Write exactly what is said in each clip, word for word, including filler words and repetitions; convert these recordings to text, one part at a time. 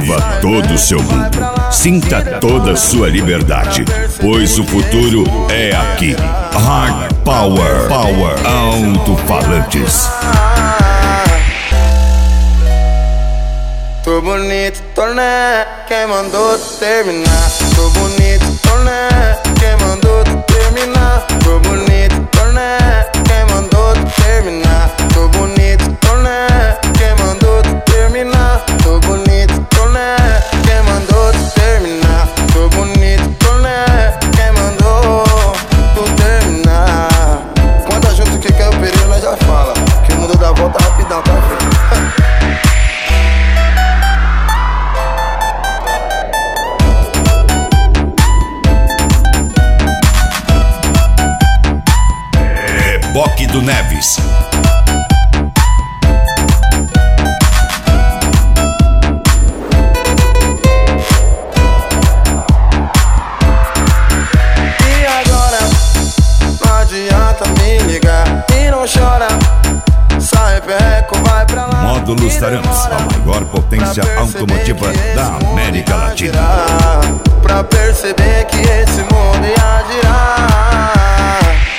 Viva todo o seu mundo. Sinta toda a sua liberdade, pois o futuro é aqui. Hard Power, Power, Alto-Falantes. Tô bonito, tô né? Quem mandou tu terminar? Tô bonito, tô né? Quem mandou tu terminar? Tô bonito, tô né? Quem mandou tu terminar? Tô bonito, tô né? Quem mandou tu terminar? Tô bonito, tô né? Quem mandou tu terminar? Tô bonito, tô né? Quem mandou tu terminar? Quando junto que quer o período, nós já fala que o mundo dá volta rapidão, tá feio? Reboque do Neves. E agora? Não adianta me ligar e não chora. Sai perreco, vai pra lá. Módulos Tarantos, a maior potência automotiva da América Latina. Pra perceber que esse mundo ia girar.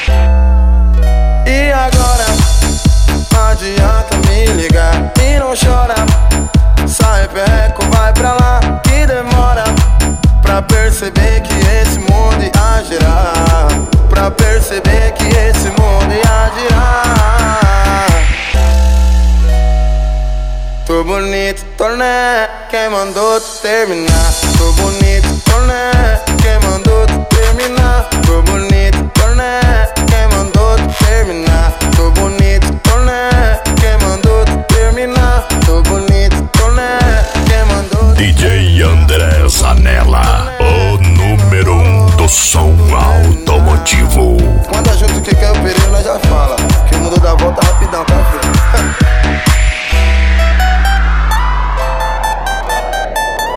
E agora? Não adianta me ligar e não chora. Sai perreco, vai pra lá que demora. Pra perceber que esse mundo ia girar. Pra perceber que esse mundo ia girar. Tô bonito, tô né? Quem mandou tu terminar? Tô bonito, tô né? Quem mandou tu terminar? Tô bonito, tô né? Quem mandou tu terminar? Tô bonito, tô né? Quem mandou tu terminar? Tô bonito, tô né? Quem mandou tu... D J André Zanella, o número um do som automotivo. Quando a junto que quer o período, nós já fala que o mundo dá volta rapidão.